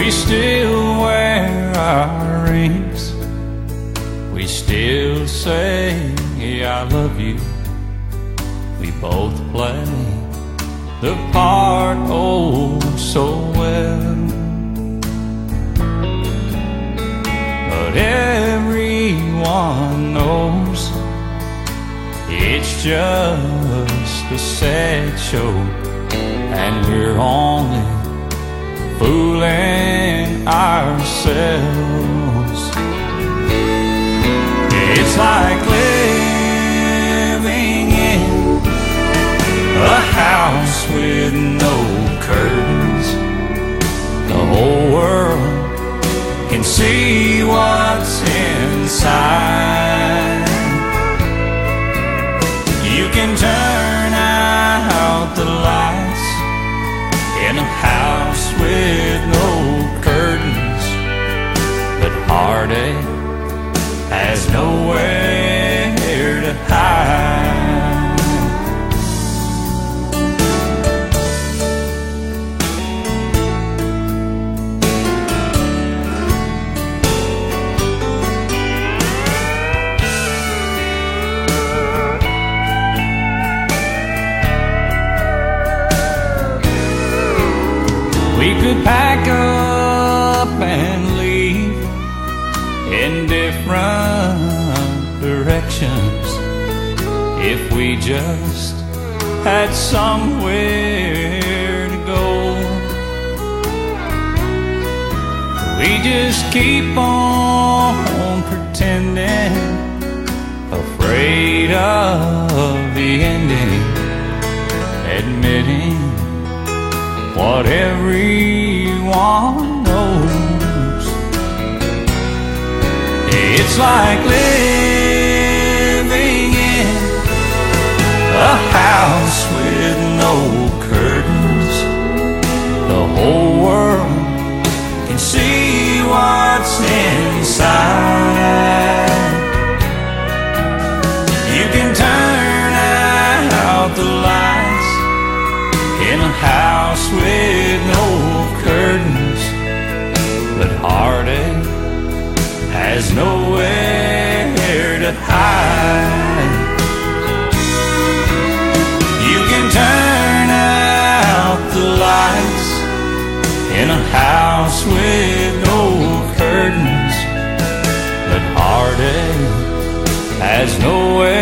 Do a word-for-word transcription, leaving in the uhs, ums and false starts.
We still wear our rings, we still say I love you. We both play the part oh so well. But everyone knows it's just a sad show, and we're only fooling ourselves. It's like living in a house with no curtains. The whole world can see what's inside. You can turn out the lights in a house with no curtains, but heartache has nowhere to hide. We could pack up and leave in different directions if we just had somewhere to go. We just keep on pretending, afraid of the ending, admitting what everyone knows. It's like living in a house with no curtains. The whole world can see what's inside. You can turn out the lights in a house with no curtains, but heartache has nowhere to hide. You can turn out the lights in a house with no curtains, but heartache has nowhere